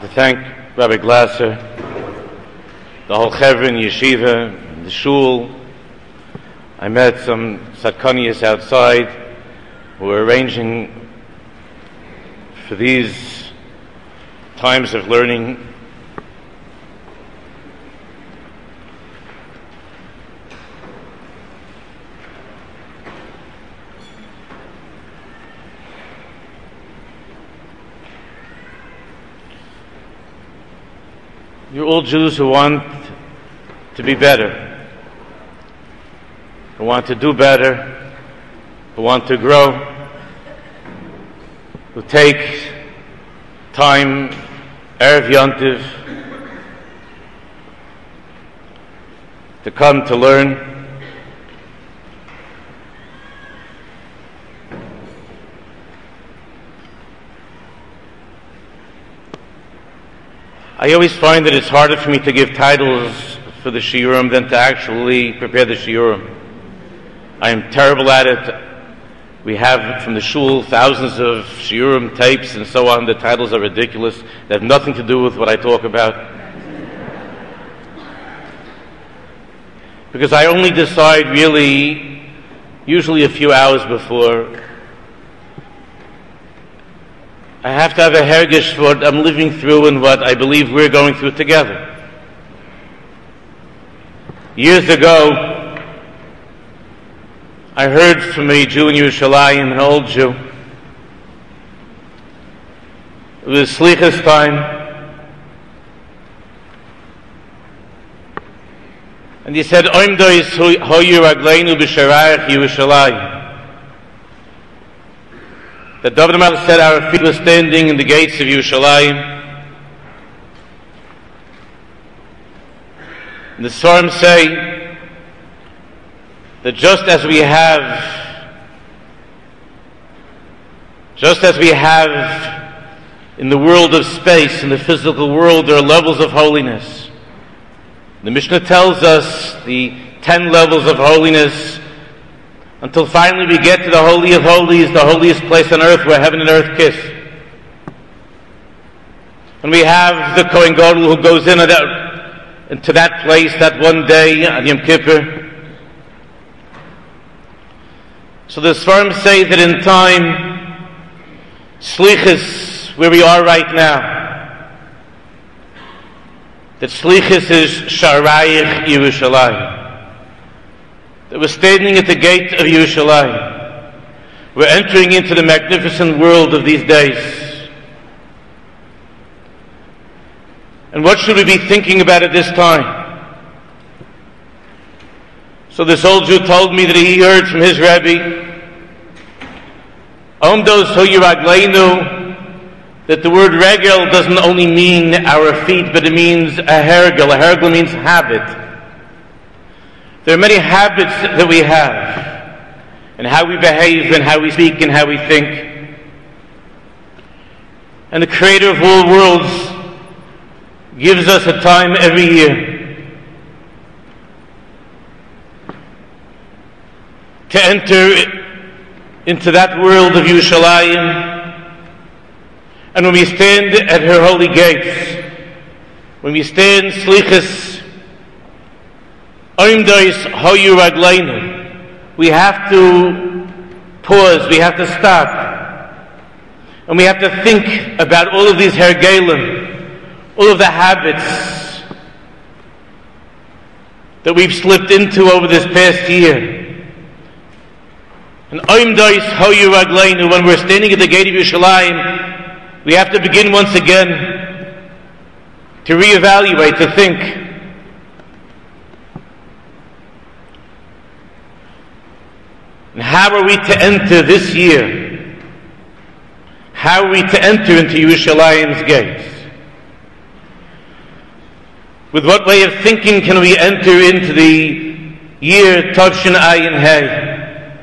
to thank Rabbi Glasser, the whole Chevra in Yeshiva, the Shul. I met some Satkanias outside who were arranging for these times of learning. You're all Jews who want to be better, who want to do better, who want to grow, who take time, Erev Yontiv, to come to learn. I always find that it's harder for me to give titles for the shiurim than to actually prepare the shiurim. I am terrible at it. We have from the shul thousands of shiurim tapes and so on. The titles are ridiculous. They have nothing to do with what I talk about. Because I only decide really, usually a few hours before. I have to have a hergish for what I'm living through and what I believe we're going through together. Years ago, I heard from a Jew in Yerushalayim, an old Jew. It was Slichas time. And he said, Oimdois hoyu ragleinu b'sharayach Yerushalayim. That David HaMelech said our feet were standing in the gates of Yerushalayim. And the Psalms say that just as we have in the world of space, in the physical world, there are levels of holiness. The Mishnah tells us the 10 levels of holiness, until finally we get to the Holy of Holies, the holiest place on earth where heaven and earth kiss. And we have the Kohen Gadol who goes into that place that one day on Yom Kippur. So the Sfarim say that in time, Slichus, where we are right now, that Slichus is Sharayich Yerushalayim. That we're standing at the gate of Yerushalayim. We're entering into the magnificent world of these days. And what should we be thinking about at this time? So this old Jew told me that he heard from his Rebbe, Omdos hoyu ragleinu, that the word regel doesn't only mean our feet, but it means a hergel. A hergel means habit. There are many habits that we have, and how we behave, and how we speak, and how we think. And the Creator of all worlds gives us a time every year to enter into that world of Yerushalayim. And when we stand at her holy gates, when we stand Slichas, Oimdois hoyu ragleinu, we have to pause, we have to stop, and we have to think about all of these hergelim, all of the habits that we've slipped into over this past year. And Oimdois hoyu ragleinu, when we're standing at the gate of Yerushalayim, we have to begin once again to reevaluate, to think. And how are we to enter this year? How are we to enter into Yerushalayim's gates? With what way of thinking can we enter into the year Tavshin Ayin Hey?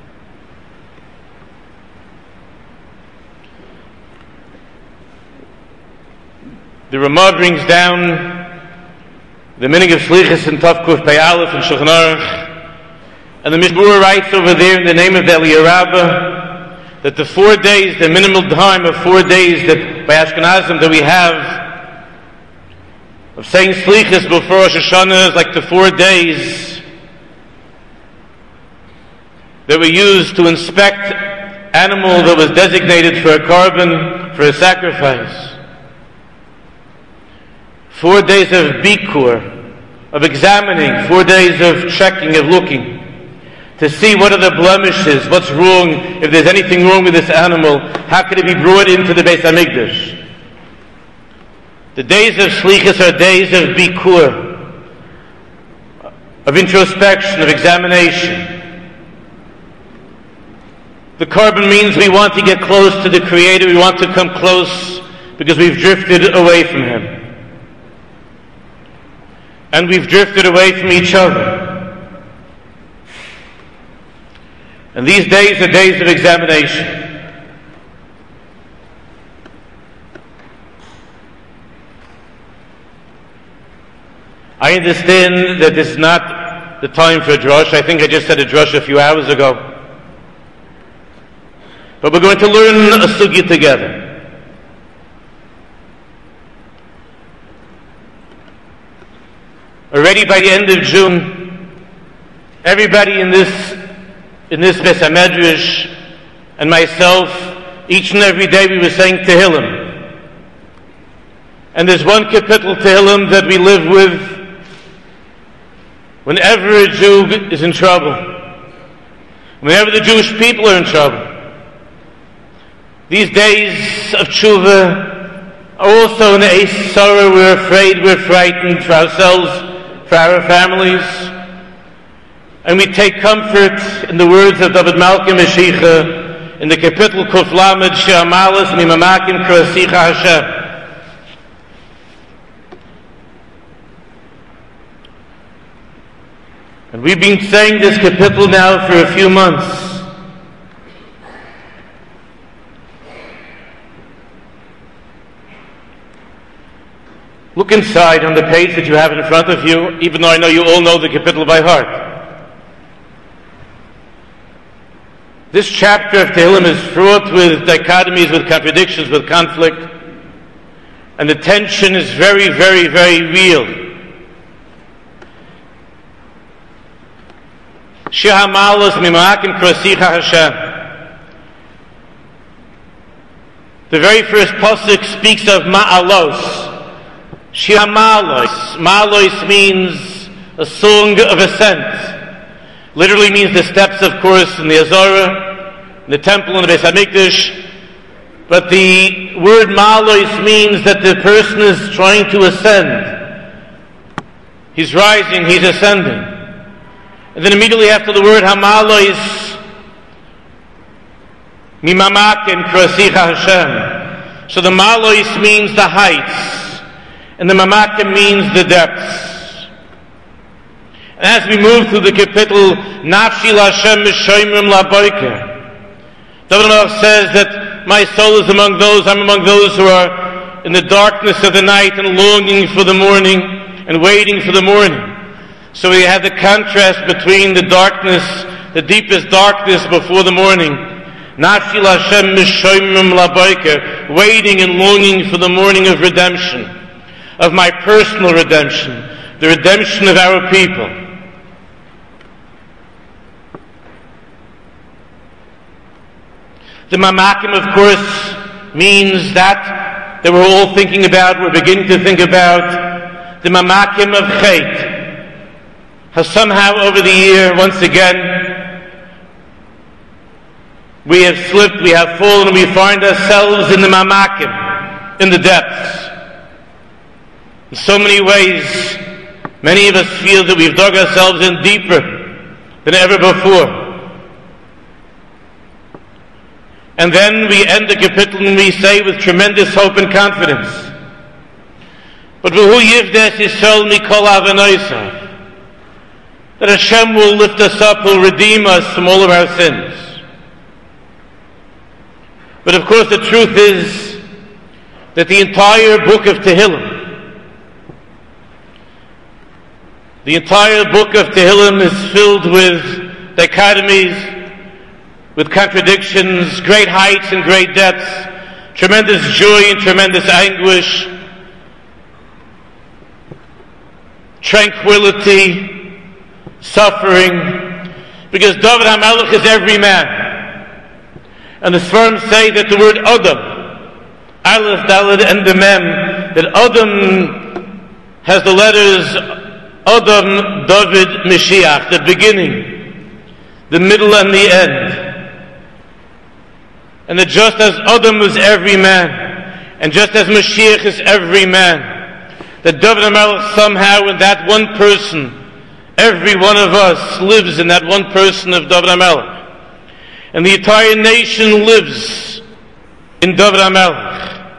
The Ramah brings down the meaning of Slichus in Tavkuf Pei Aleph and Shulchan Aruch. And the Mishmur writes over there in the name of the Eliyah Rabbah that the 4 days, the minimal time of 4 days that by Ashkenazim that we have of saying Slichas before Rosh Hashanah is like the 4 days that were used to inspect animal that was designated for a carbon, for a sacrifice. 4 days of bikur, of examining, 4 days of checking, of looking, to see what are the blemishes, what's wrong, if there's anything wrong with this animal, how can it be brought into the Beis HaMikdash. The days of Slichas are days of bikur, of introspection, of examination. The carbon means we want to get close to the Creator, we want to come close because we've drifted away from Him. And we've drifted away from each other. And these days are days of examination. I understand that this is not the time for a drush. I think I just said a drush a few hours ago. But we're going to learn a sugya together. Already by the end of June, everybody in this Beis HaMedrash and myself, each and every day we were saying Tehillim. And there's one kapitel Tehillim that we live with whenever a Jew is in trouble, whenever the Jewish people are in trouble. These days of tshuva are also an eis sorrow. We're afraid, we're frightened for ourselves, for our families. And we take comfort in the words of David Malka Mashiach in the kapitel Kuf Lamed She'amalas Mimamakim Krasicha Hashem. And we've been saying this kapitel now for a few months. Look inside on the page that you have in front of you, even though I know you all know the kapitel by heart. This chapter of Tehillim is fraught with dichotomies, with contradictions, with conflict, and the tension is very, very, very real. Shehamalos mima'akim krasicha Hashem. The very first pasuk speaks of ma'alos. Shir Ma'alos. Ma'alos means a song of ascent. Literally means the steps, of course, in the Azara, in the temple, in the Beis HaMikdash. But the word Ma'alos means that the person is trying to ascend. He's rising, he's ascending. And then immediately after the word Hamalos, Mimamakim Krasicha Hashem. So the Ma'alos means the heights. And the mamakim means the depths. And as we move through the kapitel, Nafshi Lashem Mishoimrim Laboiker, David HaMelech says that my soul is among those, I'm among those who are in the darkness of the night and longing for the morning and waiting for the morning. So we have the contrast between the darkness, the deepest darkness before the morning. Nafshi Lashem Mishoimrim Laboiker, waiting and longing for the morning of redemption. Of my personal redemption, the redemption of our people. The mamakim, of course, means that we're all thinking about, we're beginning to think about, the mamakim of Chet. How somehow over the year, once again, we have slipped, we have fallen, and we find ourselves in the mamakim, in the depths. In so many ways, many of us feel that we've dug ourselves in deeper than ever before. And then we end the kapitel and we say with tremendous hope and confidence, but v'hu yivdes Yisrael mikol avonaisav, that Hashem will lift us up, will redeem us from all of our sins. But of course the truth is that the entire book of Tehillim, the entire book of Tehillim is filled with dichotomies, with contradictions, great heights and great depths, tremendous joy and tremendous anguish. tranquility, suffering, because David HaMelech is every man. And the Sfarim say that the word Adam, Aleph, Dalet, and the Mem, that Adam has the letters Adam, David, Mashiach, the beginning, the middle, and the end. And that just as Adam is every man, and just as Mashiach is every man, that David HaMelech somehow in that one person, every one of us lives in that one person of David HaMelech. And the entire nation lives in David HaMelech.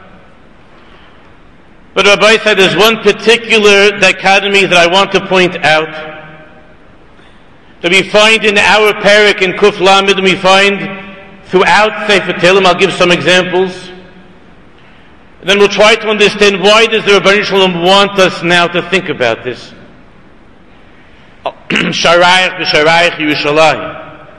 But Rabbi said there's one particular dichotomy that I want to point out, that we find in our parak in Kuf Lamed, and we find throughout Sefer Tehillim. I'll give some examples. And then we'll try to understand why does the Rebbeinu Shalom want us now to think about this. Sharayach b'Sharayach Yerushalayim.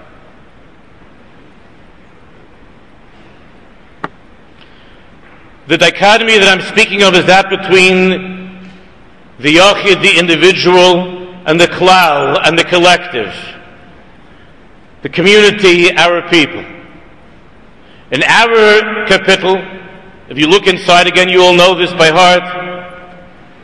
The dichotomy that I'm speaking of is that between the Yachid, the individual, and the Klal, and the collective. The community, our people. In our capital, if you look inside again, you all know this by heart.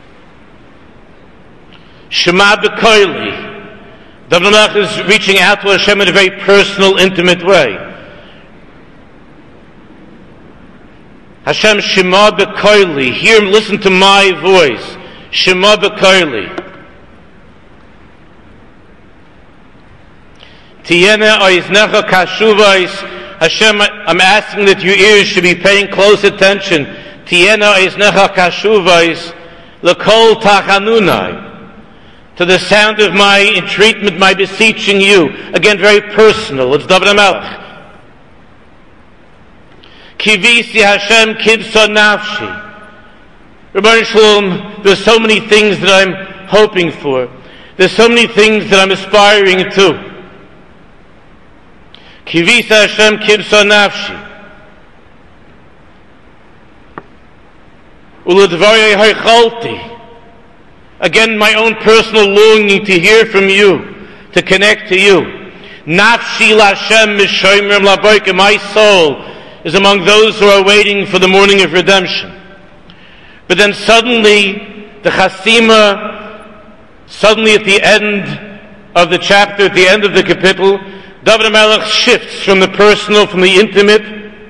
Shema B'Koili. David HaMelech is reaching out to Hashem in a very personal, intimate way. Hashem, Shema B'Koili. Hear, listen to my voice. Shema B'Koili. Tiyena Oiznecha Kashuvais. Hashem, I'm asking that your ears should be paying close attention. Tiena Oiznecha Kashuvais. L'kol Tachanunai. To the sound of my entreatment, my beseeching you. Again, very personal. It's David HaMelech. Kivisi Hashem Kibsa Nafshi. Rebbeinu Shalom, there's so many things that I'm hoping for. There's so many things that I'm aspiring to. Kivisa Hashem Kibsa Nafshi. Uladvarei Haichalti. Again, my own personal longing to hear from you, to connect to you. Nafshi Lashem Mishoimrim Laboika. My soul is among those who are waiting for the morning of redemption. But then suddenly, the Chasima, suddenly at the end of the chapter, at the end of the capital, David HaMelech shifts from the personal, from the intimate.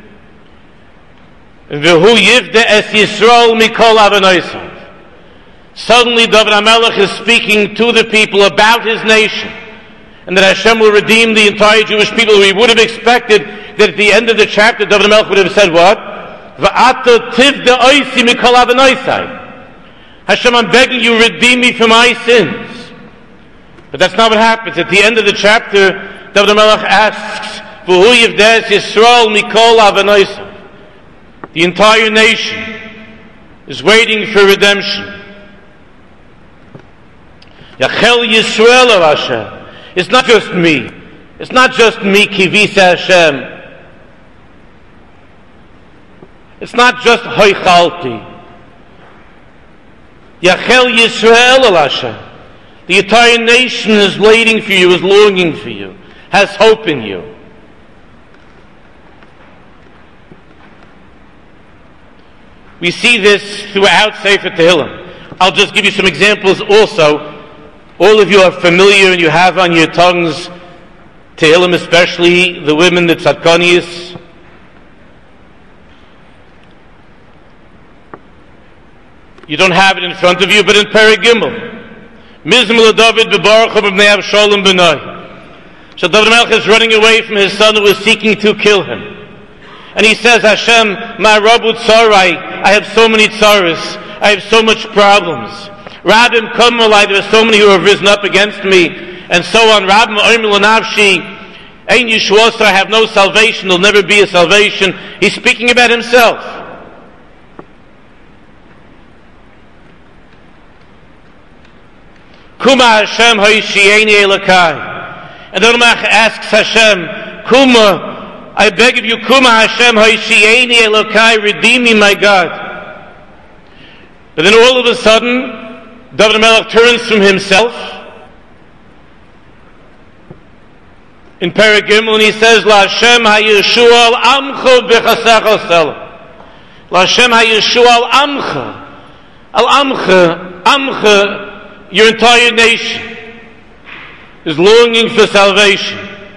V'hu yivde es Yisrael mikol avonosam. Suddenly David HaMelech is speaking to the people about his nation, and that Hashem will redeem the entire Jewish people. We would have expected that at the end of the chapter, David HaMelech would have said what? V'ata tivde oisi mikol avonosai. Hashem, I'm begging you, redeem me from my sins. But that's not what happens. At the end of the chapter, David HaMelech asks, V'hu yivdes Yisrael mikol avonosam. The entire nation is waiting for redemption. Yachel Yisrael of Hashem. It's not just me. It's not just me, Kivisa Hashem. It's not just Hoichalti. Yachel Yisrael of Hashem. The entire nation is waiting for you, is longing for you, has hope in you. We see this throughout Sefer Tehillim. I'll just give you some examples also. All of you are familiar and you have on your tongues Tehillim, especially the women, the tzadkaniyos. You don't have it in front of you, but in Perek Gimel. Mizmor David b'Baruch b'nei Avshalom b'nai. So David HaMelech is running away from his son who was seeking to kill him. And he says, Hashem, ma rabu tzarai, I have so many tzaras, I have so much problems. Rabim kamalai, there are so many who have risen up against me, and so on. Rabim oimil nafshi, ein yishuosra, I have no salvation, there'll never be a salvation. He's speaking about himself. Kuma Hashem ha'ishieni elakai. And the Ramach asks Hashem, Kuma, I beg of you, Kuma Hashem ha'ishieni elakai, redeem me, my God. But then all of a sudden, David HaMelech turns from himself in Perek Gimel, and he says, La Hashem ha-Yeshua al-Amcha b'chasecha selah. La Hashem ha-Yeshua al-Amcha, your entire nation is longing for salvation.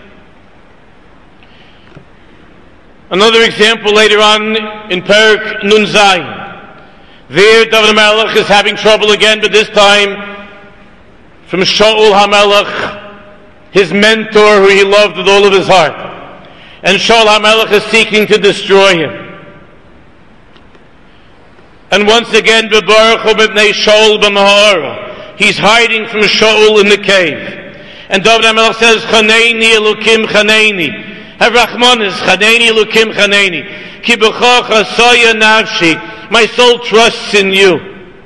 Another example later on in Perek Nun Zayin. There, David HaMelech is having trouble again, but this time from Shaul HaMelech, his mentor who he loved with all of his heart. And Shaul HaMelech is seeking to destroy him. And once again, B'baruch b'nei Shaul b'mahara, he's hiding from Shaul in the cave. And David HaMelech says, Chaneini Elokim Chaneini, have Rachmanis, Chaneini Elokim Chaneini, Ki b'cha chasaya nafshi, my soul trusts in you.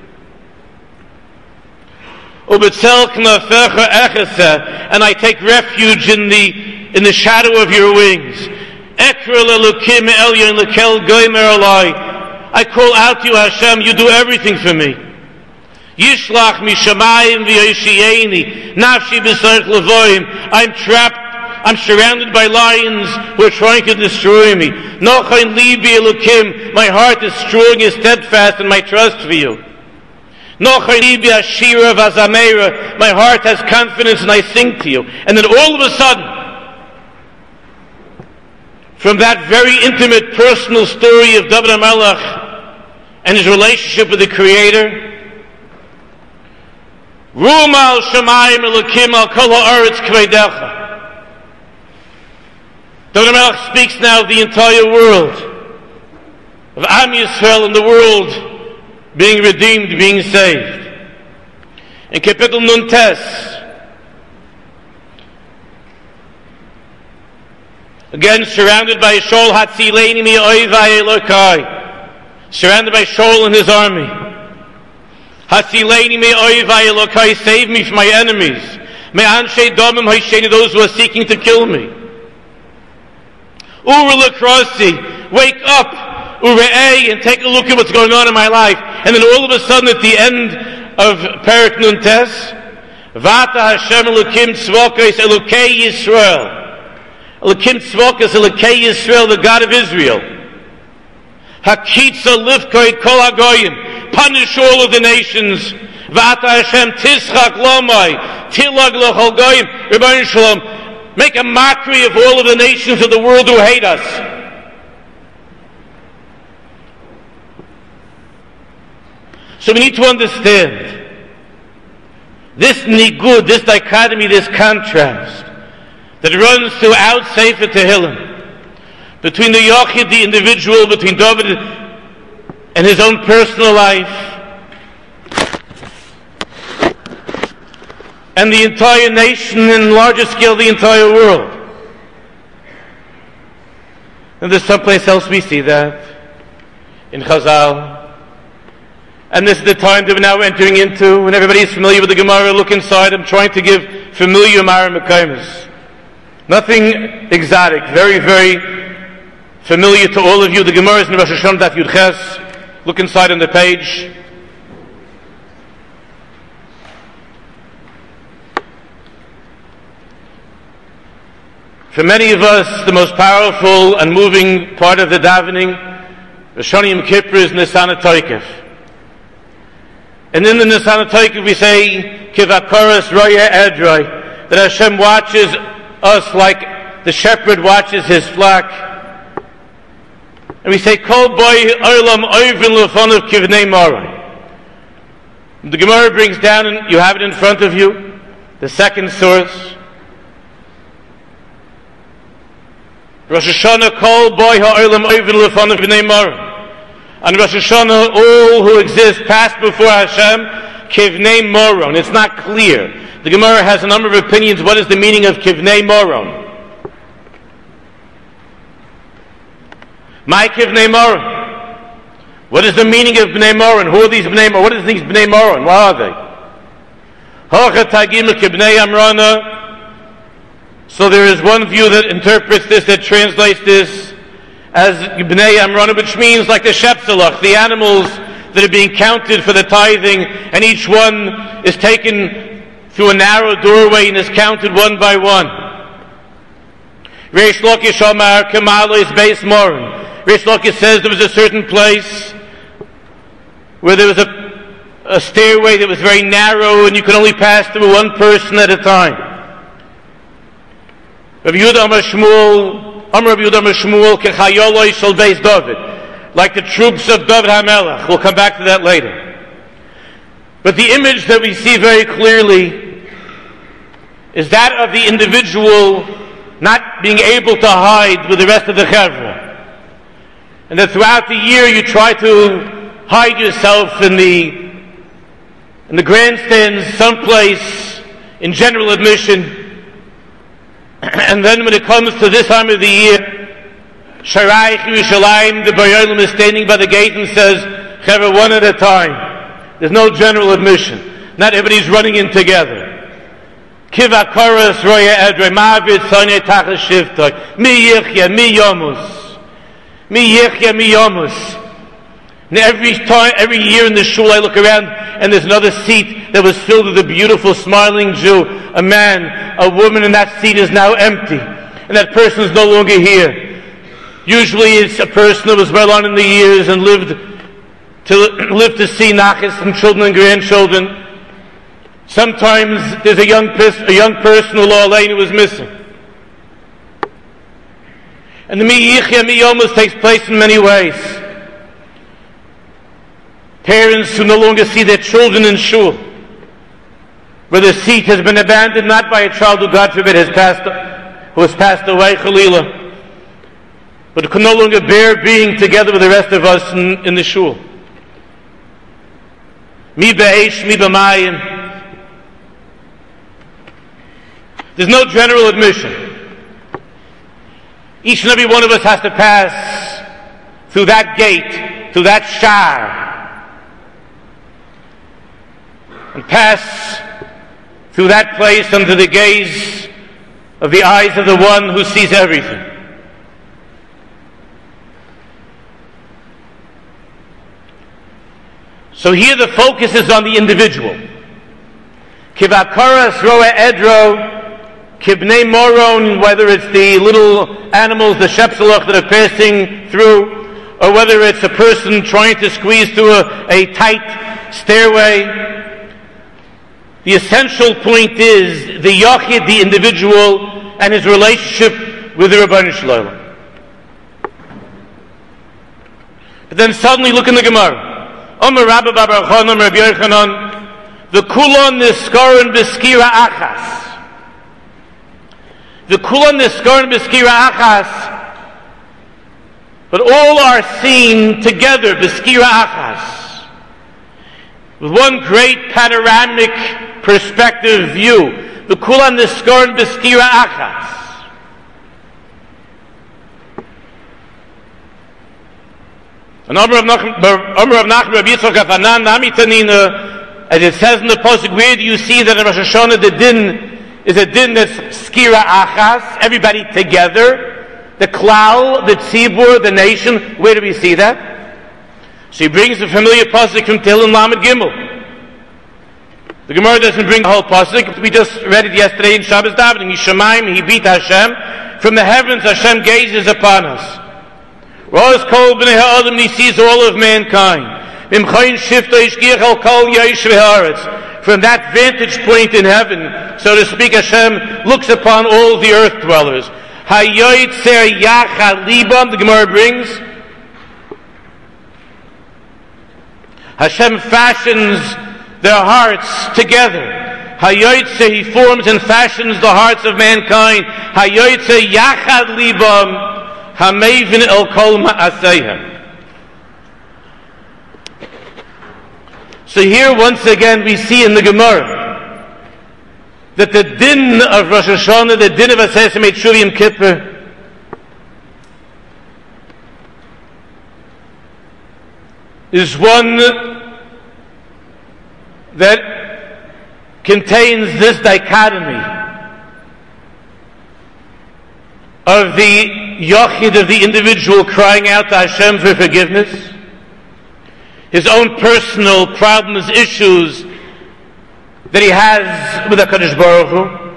And I take refuge in the shadow of your wings. I call out to you, Hashem, you do everything for me. I'm trapped, I'm surrounded by lions who are trying to destroy me. My heart is strong and steadfast in my trust for you. My heart has confidence and I sing to you. And then all of a sudden, from that very intimate personal story of David HaMelech and his relationship with the Creator, Rumal Shamayim Elokim al Kol Haaretz Kvedecha. David HaMelech speaks now of the entire world, of Am Yisrael and the world being redeemed, being saved. In Kapitel Nun Tes, again surrounded by Shaul Hatzileini mi oivai Elokai, surrounded by Shaul and his army. Hatzileini mi oivai Elokai, save me from my enemies. Me anshe domim haisheni, those who are seeking to kill me. Ura Lakrasi, wake up, Ure'ei, and take a look at what's going on in my life. And then all of a sudden at the end of Perek Nun Tes, Vata Hashem Elokim Tzvokos Elokei Yisrael. Elokim Tzvokos Elokei Yisrael, the God of Israel. Hakitza Lifkoi Kol HaGoyim, punish all of the nations. Vata Hashem Tischak Lomai, Tilag L'chol Goyim, Rebbeinu Shalom, make a mockery of all of the nations of the world who hate us. So we need to understand this nigud, this dichotomy, this contrast that runs throughout Sefer Tehillim between the Yochid, the individual, between David and his own personal life, and the entire nation, and larger scale, the entire world. And there's someplace else we see that in Chazal. And this is the time that we're now entering into, when everybody is familiar with the Gemara. Look inside. I'm trying to give familiar Mara Mekaymus. Nothing exotic. Very, very familiar to all of you. The Gemara is in Rosh Hashanah Daf Yud Ches. Look inside on the page. For many of us, the most powerful and moving part of the davening, Rosh Hashanah Yom Kippur, is Nisan HaToikev. And in the Nisan HaToikev we say, Kivakoros Roya Edroi, that Hashem watches us like the shepherd watches his flock. And we say, Kol Boi Olam Oivin Lefonav Kivnei Morai. The Gemara brings down, and you have it in front of you, the second source. Rosh Hashanah Kol Boi Ha'olam Oivin Lefonav Kivnei Morai. On Rosh Hashanah, all who exist pass before Hashem, Kivnei Moron. It's not clear. The Gemara has a number of opinions. What is the meaning of Kivnei Moron? My Kivnei Moron. What is the meaning of Bnei Moron? Who are these Bnei Moron? What is these Bnei Moron? What are they? Hocha Tagim Kivnei Amrana. So there is one view that interprets this, that translates this as Bnei Amrana, which means like the Shepselach, the animals that are being counted for the tithing, and each one is taken through a narrow doorway and is counted one by one. Reish Lakish Omar Kamala is Beis Morin. Reish Lakish says there was a certain place where there was a stairway that was very narrow and you could only pass through one person at a time. Rabbi Yehuda Amar Rabbi Yehuda Amar Shmuel Kechayoloi Shel Beis David, like the troops of David HaMelech. We'll come back to that later. But the image that we see very clearly is that of the individual not being able to hide with the rest of the chevra, and that throughout the year you try to hide yourself in the grandstands someplace in general admission, and then when it comes to this time of the year, Sharaich Yerushalayim, the Bayolim is standing by the gate and says, chevra, one at a time. There's no general admission. Not everybody's running in together. Kiva Koros Roya Edre Mavid Sonya Tachas Shivtoy Mi Yichya Mi Yomus Mi Yichya Mi Yomus. And every year in the shul I look around and there's another seat that was filled with a beautiful smiling Jew, a man, a woman, and that seat is now empty. And that person is no longer here. Usually it's a person that was well on in the years and lived to see nachas and children and grandchildren. Sometimes there's a young person who was missing. And the Mi Yichya Mi Yomus takes place in many ways. Parents who no longer see their children in shul, where the seat has been abandoned not by a child who, God forbid, has passed away, Chalila, but who can no longer bear being together with the rest of us in the shul. Mi be'esh, mi b'mayim. There's no general admission. Each and every one of us has to pass through that gate, through that shar, and pass through that place under the gaze of the eyes of the one who sees everything. So here the focus is on the individual. Kivakaras roa edro, kibnei moron, whether it's the little animals, the shepselach that are passing through, or whether it's a person trying to squeeze through a tight stairway. The essential point is the yachid, the individual, and his relationship with the Rebbeinu Shalom. But then suddenly look in the Gemara. Omer Rabba Bar Chanan, Omer Rabbi Yochanan, the kulon niskaron b'skira achas. The kulon niskaron b'skira achas. But all are seen together, b'skira achas, with one great panoramic perspective view. The kulan niskarn b'skira achas. And Amar Rav Nachman Rabbi Yitzchak Afanan Nami Tanina, as it says in the pasuk, where do you see that in Rosh Hashanah the din is a din that's skira achas, everybody together, the klal, the tzibur, the nation? Where do we see that? So he brings the familiar pasuk from Tehillim Lamed Gimel. The Gemara doesn't bring the whole pasuk. We just read it yesterday in Shabbos davening. Yishamayim, he beat Hashem. From the heavens, Hashem gazes upon us. Rosh kol b'nei ha'adam, he sees all of mankind. Mimchayin shifta ishgiach al kol ya'ish v'haaretz. From that vantage point in heaven, so to speak, Hashem looks upon all the earth dwellers. Hayoytzer yacha libam, the Gemara brings. Hashem fashions their hearts together. Hayoytze, he forms and fashions the hearts of mankind. Hayoytze yachad libam, hamevin el kol ma'aseihem. So here once again we see in the Gemara that the din of Rosh Hashanah, the din of Aseret Shuv Yom Kippur, is one that contains this dichotomy of the yachid, of the individual crying out to Hashem for forgiveness, his own personal problems, issues that he has with HaKadosh Baruch Hu.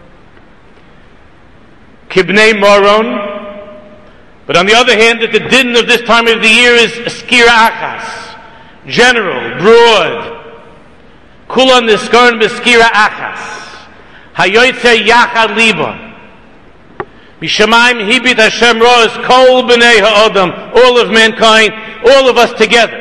Kibnei Moron. But on the other hand, that the din of this time of the year is Skira Achas, general, broad. Kulan Niskaron B'Skira Achas. Hayoytze Yachad Liba. Mishamayim Hibit Hashem Ro's Kol B'nei Ha'odam, all of mankind, all of us together.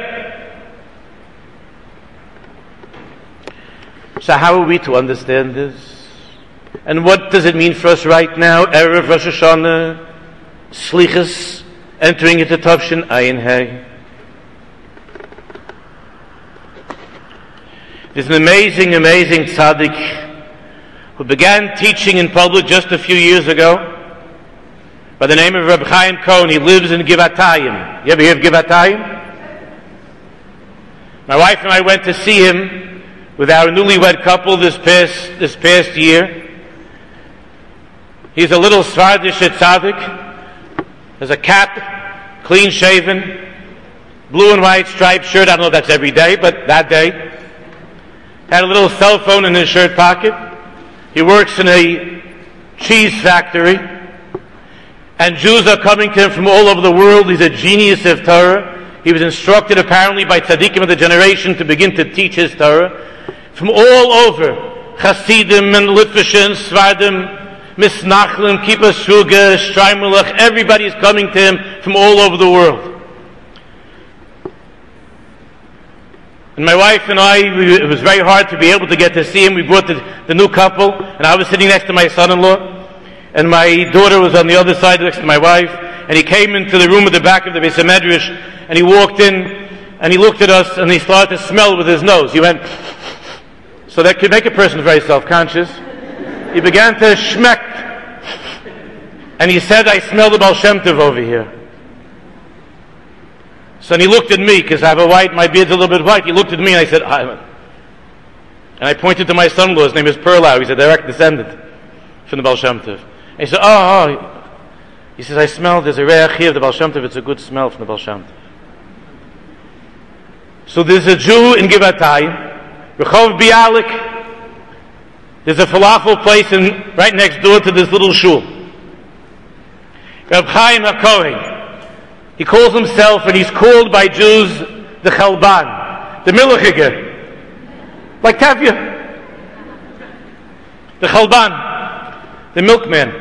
So how are we to understand this? And what does it mean for us right now? Erev Rosh Hashanah, Slichus, entering into Tavshin Ayin Hey. There's an amazing, amazing tzaddik who began teaching in public just a few years ago by the name of Reb Chaim Cohen. He lives in Givatayim. You ever hear of Givatayim? My wife and I went to see him with our newlywed couple this past year. He's a little Svardish tzaddik. Has a cap, clean shaven, blue and white striped shirt. I don't know if that's every day, but that day. Had a little cell phone in his shirt pocket. He works in a cheese factory. And Jews are coming to him from all over the world. He's a genius of Torah. He was instructed apparently by tzaddikim of the generation to begin to teach his Torah. From all over, Hasidim and Litvishin, Svardim, Misnachlim, Kippah Sruga, Streimelech, everybody's coming to him from all over the world. And my wife and I, it was very hard to be able to get to see him. We brought the new couple, and I was sitting next to my son-in-law, and my daughter was on the other side next to my wife, and he came into the room at the back of the Beis HaMedrash, and he walked in, and he looked at us, and he started to smell with his nose. He went, so that could make a person very self-conscious. He began to schmeck, and he said, I smell the Baal Shem Tov over here. So he looked at me, because I have my beard's a little bit white. He looked at me, and I said, and I pointed to my son-in-law, his name is Perlau. He's a direct descendant from the Baal Shem Tov. And he said, oh. He says, I smell, there's a reach here of the Baal Shem Tov, it's a good smell from the Baal Shem Tov. So there's a Jew in Givatayim, Rechov Bialik. There's a falafel place right next door to this little shul. Reb Chaim HaKohen. He calls himself, and he's called by Jews, the Chalban, the Milchiger, like Tavya. The Chalban, the milkman.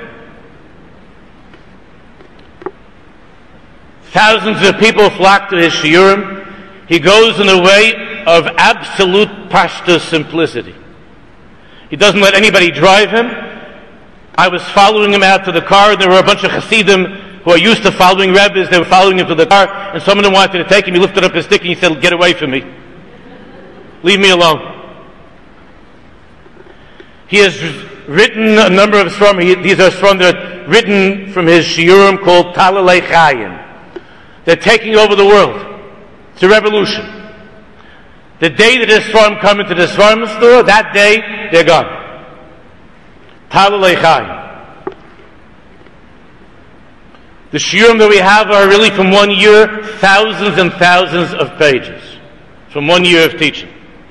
Thousands of people flock to his shiurim. He goes in a way of absolute pashtus simplicity. He doesn't let anybody drive him. I was following him out to the car, and there were a bunch of Hasidim who are used to following Rebbes. They were following him to the car, and some of them wanted to take him. He lifted up his stick and he said, get away from me. Leave me alone. He has written a number of Sfarim. These are Sfarim that are written from his shiurim called Talalei Chayim. They're taking over the world. It's a revolution. The day that his Sfarim come into the Sfarim store, that day, they're gone. Talalei Chayim. The shiurim that we have are really from 1 year, thousands and thousands of pages. From 1 year of teaching.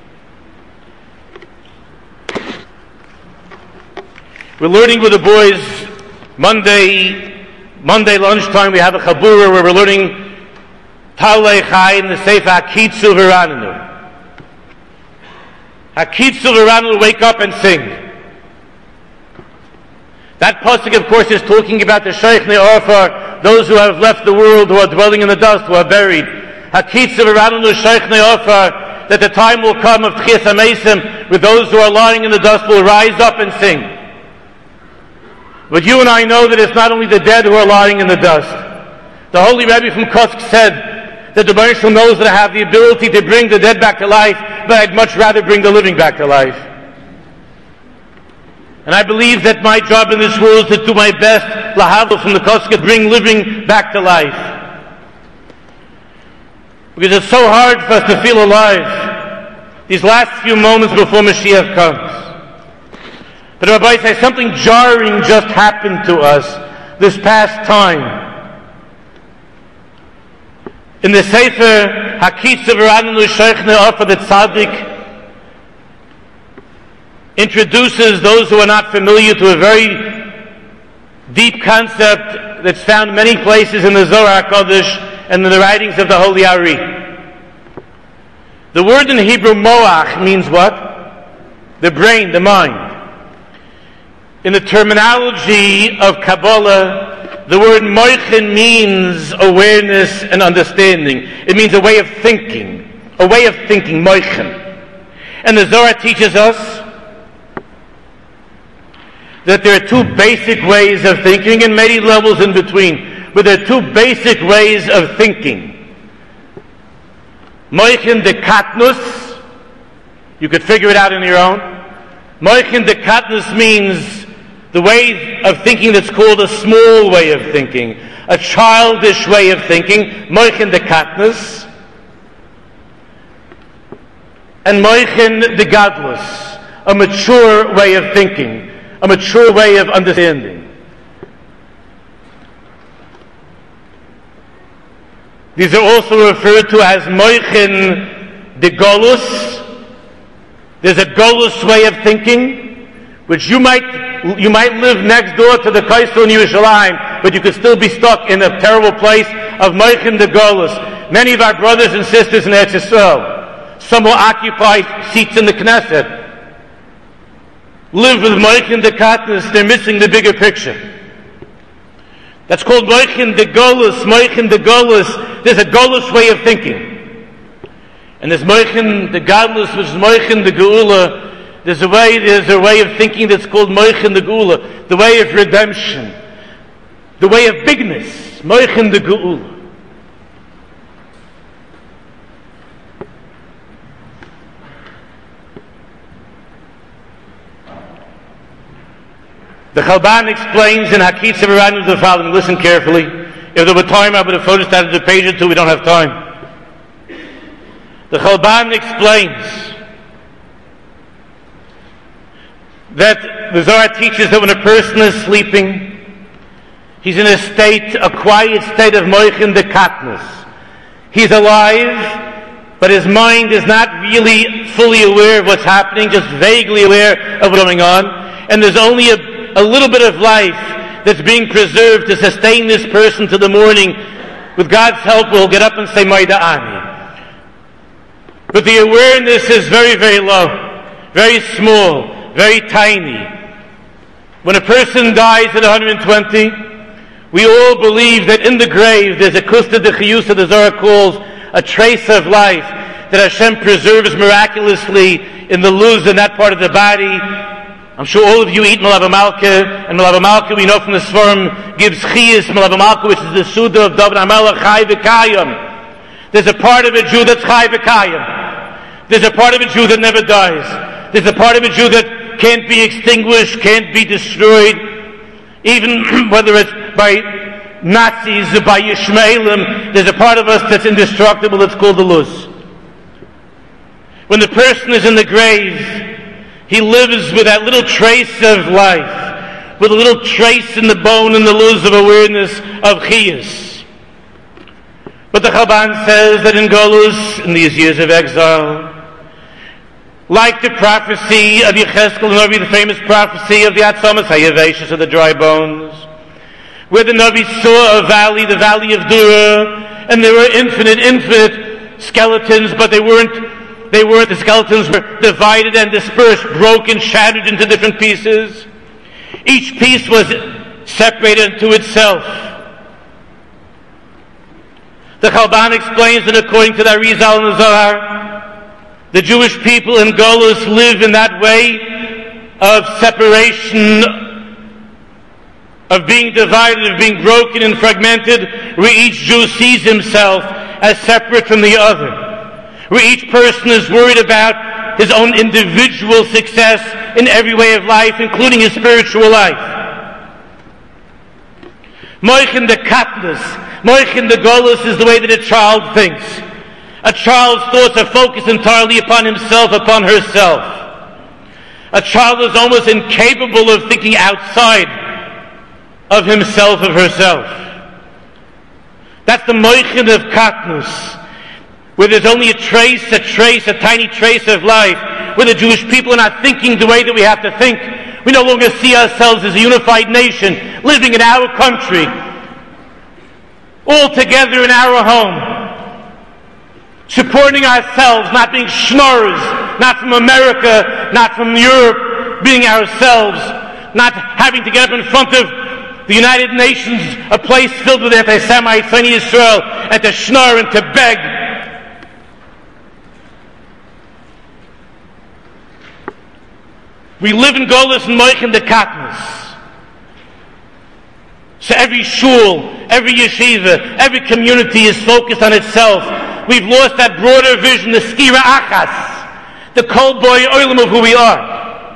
We're learning with the boys Monday lunchtime. We have a chabura where we're learning Talei Chai in the Sefer Hakitzu V'Ranenu. Hakitzu V'Ranenu, wake up and sing. That pasuk, of course, is talking about the Sheikhei Orfar, those who have left the world, who are dwelling in the dust, who are buried. Hakitzu V'Ranenu Sheikhei Orfar, that the time will come of Tchias HaMeisim, where those who are lying in the dust will rise up and sing. But you and I know that it's not only the dead who are lying in the dust. The Holy Rebbe from Kosk said that the Baruch Hu knows that I have the ability to bring the dead back to life, but I'd much rather bring the living back to life. And I believe that my job in this world is to do my best, lahavdil from the Kosk, to bring living back to life. Because it's so hard for us to feel alive these last few moments before Mashiach comes. But Rabbi says something jarring just happened to us this past time. In the Sefer Hakitza V'Ranenu Sheichne Ofer, the Tzaddik introduces those who are not familiar to a very deep concept that's found many places in the Zohar HaKadosh and in the writings of the Holy Ari. The word in Hebrew moach means what? The brain, the mind. In the terminology of Kabbalah, the word moichin means awareness and understanding. It means a way of thinking, moichin. And the Zohar teaches us that there are two basic ways of thinking and many levels in between, but there are two basic ways of thinking. Moichin de katnus, you could figure it out on your own. Moichin de katnus means the way of thinking that's called a small way of thinking, a childish way of thinking, moichin de katnus, and moichin de gadlus, a mature way of thinking, a mature way of understanding. These are also referred to as moichin de golus. There's a golus way of thinking, which you might live next door to the Kaisel in Yerushalayim, but you could still be stuck in a terrible place of moichin de golus. Many of our brothers and sisters in Eretz Yisrael, some will occupy seats in the Knesset, live with moichin de katnus. They're missing the bigger picture. That's called moichin de golus. Moichin de golus. There's a golus way of thinking, and there's moichin de gadlus, which is moichin de geula. There's a way of thinking that's called moichin de geula, the way of redemption, the way of bigness, moichin de geula. The Chalban explains in Hakitza V'Ranenu the following. Listen carefully. If there were time, I would have photostat out of the page or two. We don't have time. The Chalban explains that the Zohar teaches that when a person is sleeping, he's in a quiet state of moichin de katnus. He's alive, but his mind is not really fully aware of what's happening, just vaguely aware of what's going on. And there's only a little bit of life that's being preserved to sustain this person to the morning. With God's help, we'll get up and say Maida Ani. But the awareness is very, very low, very small, very tiny. When a person dies at 120, we all believe that in the grave there's a kusta de chiyusa, the Zohar calls a trace of life that Hashem preserves miraculously in the luz in that part of the body. I'm sure all of you eat Malava Malka, and Malava Malka we know from the Sforim gives Chiyas Malava Malka, which is the Suda of David HaMelech, Chai V'Kayim. There's a part of a Jew that's Chai V'Kayim. There's a part of a Jew that never dies. There's a part of a Jew that can't be extinguished, can't be destroyed, even whether it's by Nazis or by Yishmaelim. There's a part of us that's indestructible, that's called the Luz. When the person is in the grave, he lives with that little trace of life, with a little trace in the bone and the luz of awareness of Chiyas. But the Chalban says that in Golus, in these years of exile, like the prophecy of Yechezkel Navi, the famous prophecy of the Atzamas Hayaveshus, of the dry bones, where the Navi saw a valley, the valley of Dura, and there were infinite skeletons, but the skeletons were divided and dispersed, broken, shattered into different pieces. Each piece was separated into itself. The Chalban explains that according to the Arizal and the Zohar, the Jewish people in Golus live in that way of separation, of being divided, of being broken and fragmented, where each Jew sees himself as separate from the other, where each person is worried about his own individual success in every way of life, including his spiritual life. Moichin de katnus, moichin de golus is the way that a child thinks. A child's thoughts are focused entirely upon himself, upon herself. A child is almost incapable of thinking outside of himself, of herself. That's the moichin of katnus, where there's only a tiny trace of life, where the Jewish people are not thinking the way that we have to think. We no longer see ourselves as a unified nation, living in our country, all together in our home, supporting ourselves, not being schnorrers, not from America, not from Europe, being ourselves, not having to get up in front of the United Nations, a place filled with anti-Semites, Bnei Yisrael, and to schnorr and to beg. We live in Golus and Moichin the Katnas. So every shul, every yeshiva, every community is focused on itself. We've lost that broader vision, the skira achas, the kol boy oilam of who we are.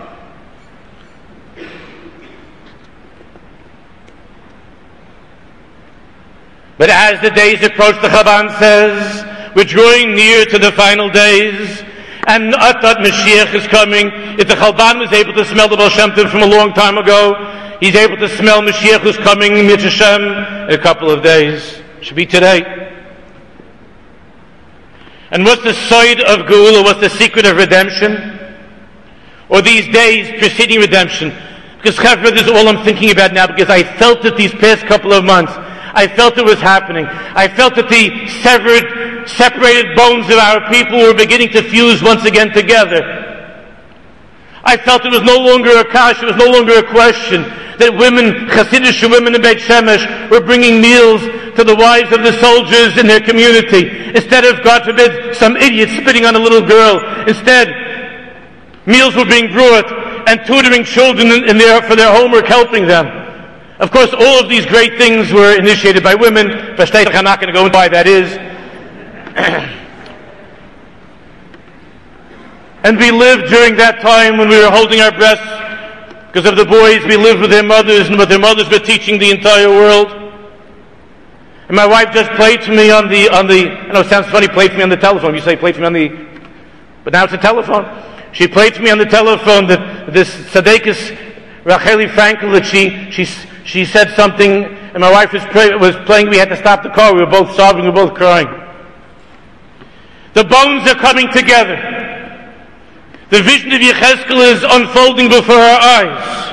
But as the days approach, the Chaban says, we're drawing near to the final days, and Atat Mashiach is coming. If the Chalban was able to smell the Baal Shem Tov from a long time ago, he's able to smell Mashiach who's coming, Mit Hashem, in a couple of days. Should be today. And what's the side of Geula? What's the secret of redemption? Or these days preceding redemption? Because Chevra, this is all I'm thinking about now, because I felt it these past couple of months. I felt it was happening. I felt that the separated bones of our people were beginning to fuse once again together. I felt it was no longer a kash, it was no longer a question that women, Hasidic women in Beit Shemesh, were bringing meals to the wives of the soldiers in their community. Instead of, God forbid, some idiot spitting on a little girl. Instead, meals were being brought and tutoring children for their homework, helping them. Of course, all of these great things were initiated by women. I'm not going to go into why that is. And we lived during that time when we were holding our breaths because of the boys. We lived with their mothers, and what their mothers were teaching the entire world. And my wife just played to me on the. I know it sounds funny, played to me on the telephone. You say played to me on the, but now it's a telephone. She played to me on the telephone that this Tzaddikus Racheli Frankel, that she said something, and my wife was playing. We had to stop the car. We were both sobbing. We were both crying. The bones are coming together. The vision of Yechezkel is unfolding before our eyes.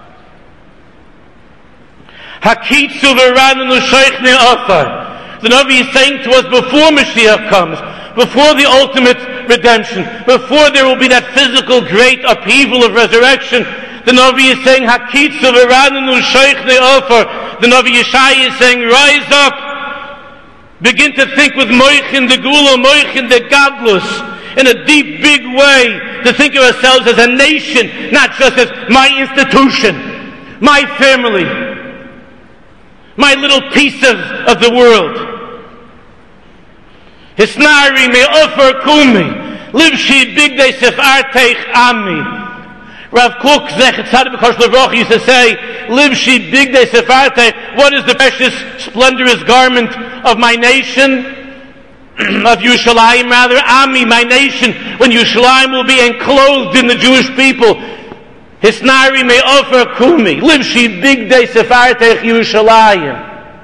Hakitzu v'ranenu sheichne afar. The Navi is saying to us before Mashiach comes, before the ultimate redemption, before there will be that physical great upheaval of resurrection, the Navi is saying, Hakitzu v'ranenu sheichne afar. The Navi Yeshaya is saying, rise up. Begin to think with Moichin the Gula, Moichin the Gadlus, in a deep, big way, to think of ourselves as a nation, not just as my institution, my family, my little piece of the world. Hisnari me offer kumi, livshi bigdei sefarteich ami. Rav Kook Zechet Tzaddik B'Kosh L'Vrocha used to say, livshi bigdei sefarteich, what is the precious, splendorous garment of my nation? Of Yerushalayim, rather, Ami, my nation, when Yerushalayim will be enclosed in the Jewish people. Hisnari me offer kumi, livshi bigdei sefarteich Yerushalayim.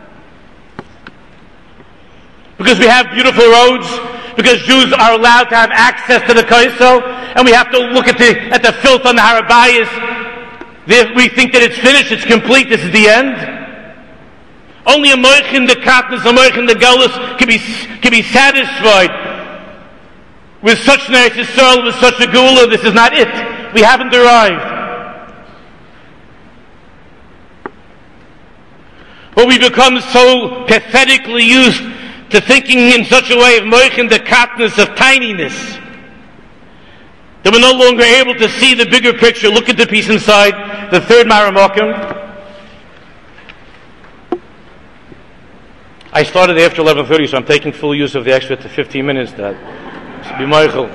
Because we have beautiful roads, because Jews are allowed to have access to the Kaisel, and we have to look at the filth on the Harabayas. We think that it's finished, it's complete, this is the end. Only a Moichin the Katnas, a Moichin the Galus can be satisfied with such Eretz Yisrael, with such a Geula. This is not it. We haven't arrived. But we become so pathetically used to thinking in such a way of Moichin the Katnas, of tininess, that we're no longer able to see the bigger picture. Look at the piece inside, the third Maramokim. I started after 11:30, so I'm taking full use of the extra 15 minutes that should be Michael.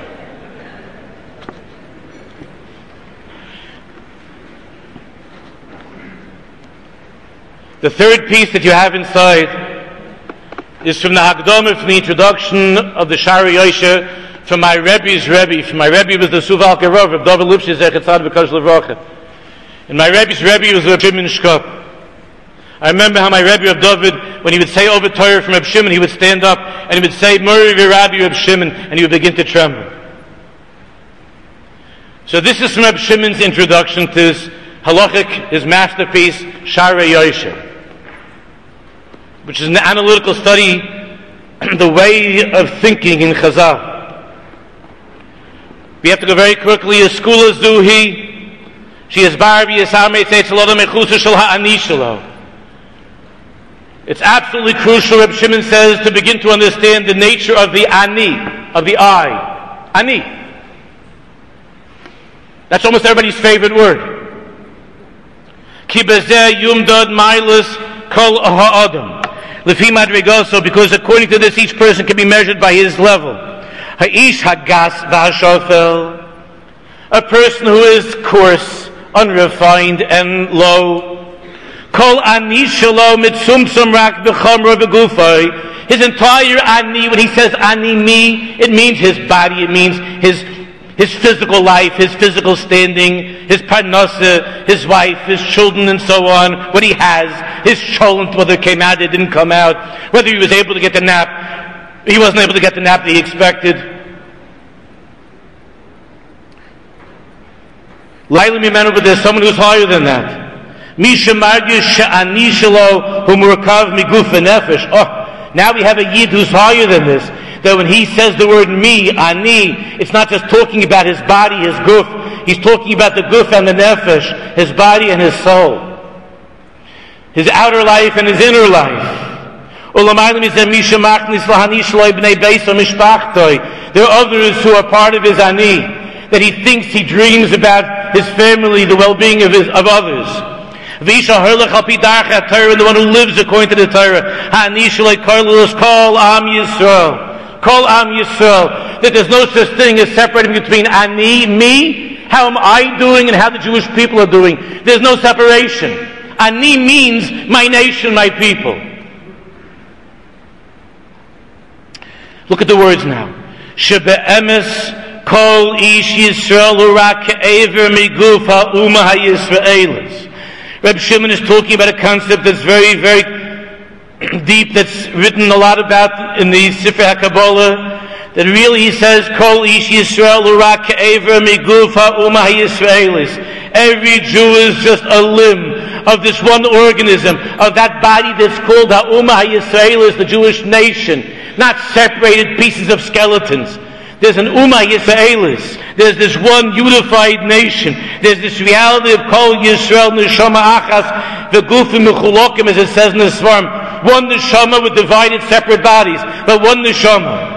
The third piece that you have inside is from the Hagdamah, from the introduction of the Shari Yosha, from my Rebbe's Rebbe. From my Rebbe was the Suval Kerov, of David Lipshitz Zechet Tzaddik B'Kosh L'Vrocha. And my Rebbe's Rebbe was the Shimon Shkop. I remember how my Rebbe of David, when he would say over Torah from Reb Shimon, he would stand up and he would say, Mori v'Rabbi Reb Shimon, and he would begin to tremble. So this is from Reb Shimon's introduction to his halachic, his masterpiece, Sharei Yosher, which is an analytical study, the way of thinking in Chazal. We have to go very quickly. Eskula Zuhi, she is Barbie, it's absolutely crucial, Reb Shimon says, to begin to understand the nature of the Ani, of the I. Ani. That's almost everybody's favorite word. Ki bezeh yumdad mailas kol ha'adam. Lefi madrigoso, because according to this, each person can be measured by his level. Ha'ish hagas v'hashofel, a person who is coarse, unrefined, and low. Kol ani shelo mitzumtzum rak b'chamra v'gufay. His entire ani, when he says ani me, it means his body, it means his physical life, his physical standing, his parnasa, his wife, his children, and so on, what he has, his cholent, whether it came out, it didn't come out, whether he was able to get the nap, he wasn't able to get the nap that he expected. Laila mimenu, but there's someone who's higher than that. Misha margish she'ani shelo hu murkav miguf v'nefesh. Oh, now we have a yid who's higher than this. That when he says the word me, ani, it's not just talking about his body, his guf. He's talking about the guf and the nefesh, his body and his soul, his outer life and his inner life. There are others who are part of his ani, that he thinks, he dreams about his family, the well-being of others. And the one who lives according to the Torah. Kol Am Yisrael. Kol Am Yisrael. That there's no such thing as separating between ani, me, how am I doing, and how the Jewish people are doing. There's no separation. Ani means my nation, my people. Look at the words now. Shebe'emes kol ish Yisrael urak ke'ever miguf ha'uma ha'Yisraelis. Reb Shimon is talking about a concept that's very, very deep, that's written a lot about in the Sifrei HaKabbalah, that really he says, Kol ish Yisrael urak ke'ever miguf ha'uma ha'Yisraelis. Every Jew is just a limb of this one organism, of that body that's called ha'uma ha'Yisraelis, the Jewish nation, not separated pieces of skeletons. There's an Ummah Yisraelis. There's this one unified nation. There's this reality of Kol Yisrael Neshama Achas V'Gufim Mechulokim, as it says in the Svarim. One Neshama with divided separate bodies, but one Neshama.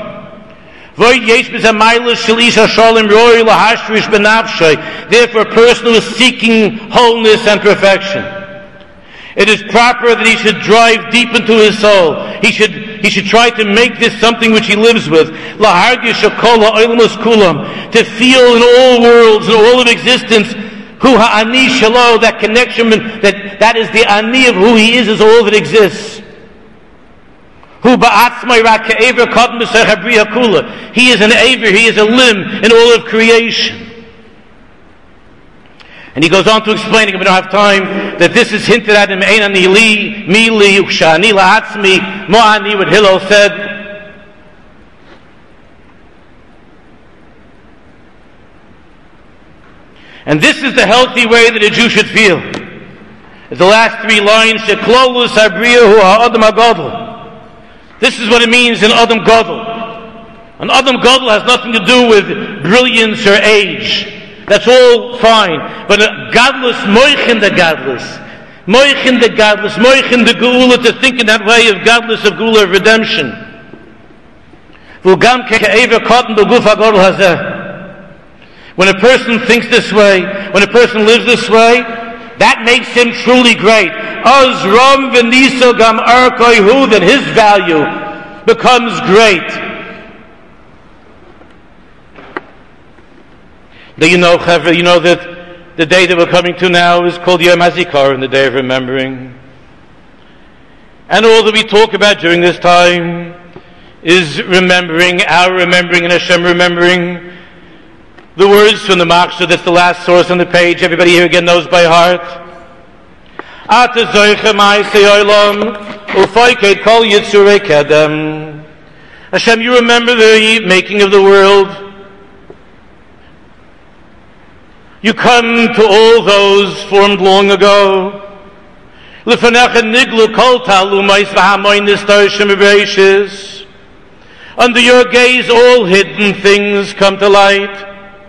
Therefore, a person who is seeking wholeness and perfection, it is proper that he should drive deep into his soul. He should try to make this something which he lives with. To feel in all worlds, in all of existence, hu ha'ani shelo, that connection, that is the ani of who he is all that exists. He is an aver, he is a limb in all of creation. And he goes on to explain, we don't have time, that this is hinted at in Ein Ani Li, Mi Li, Ukshani La'atzmi, Mo Ani, what Hillel said. And this is the healthy way that a Jew should feel. The last three lines, Sheklolus Habriyahu Ha'adam HaGadol. This is what it means in Adam Gadol. And Adam Gadol has nothing to do with brilliance or age. That's all fine. But godless, moichin the godless. Moichin the godless. Moichin the geula, to think in that way of godless, of geula, of redemption. When a person thinks this way, when a person lives this way, that makes him truly great. Azram v'niso gam arkoihu, that his value becomes great. Now you know that the day that we're coming to now is called Yom HaZikaron, the day of remembering. And all that we talk about during this time is remembering, our remembering, and Hashem remembering. The words from the Maksha, that's the last source on the page, everybody here again knows by heart. Ata zoiche ma'asei olam, ufoiked kol yitzurei kedem. Hashem, you remember the making of the world. You come to all those formed long ago. Lefanecha niglu kol talumais v'hamoinis tarshim v'reishis. Under your gaze, all hidden things come to light.